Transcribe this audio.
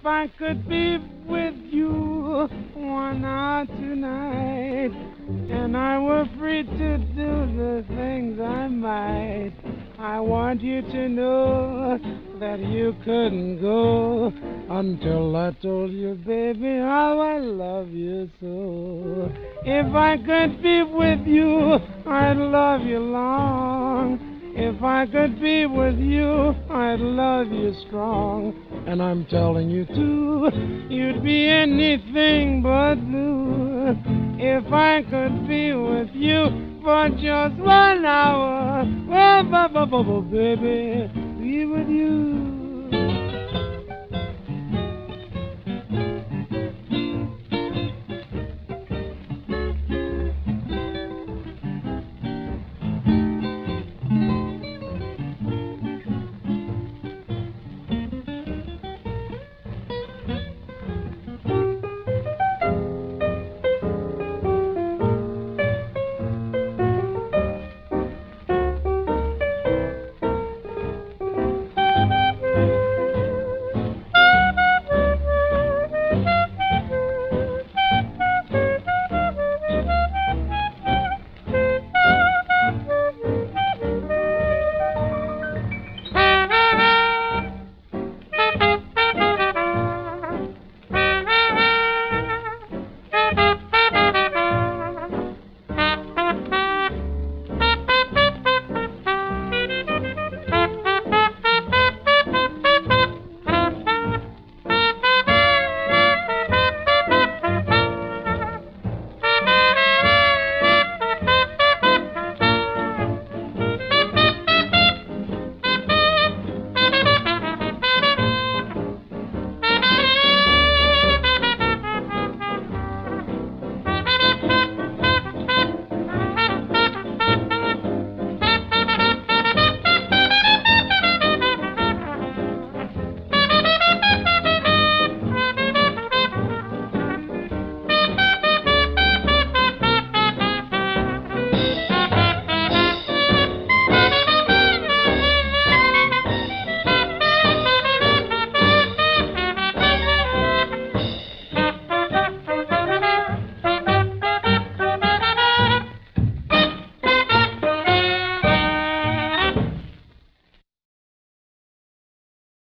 I could be with you 1 hour tonight, and I were free to do the things I might, I want you to know that you couldn't go until I told you, baby, how I love you so. If I could be with you, I'd love you long. If I could be with you, I'd love you strong. And I'm telling you too, you'd be anything but blue. If I could be with you for just 1 hour, oh, baby, be with you.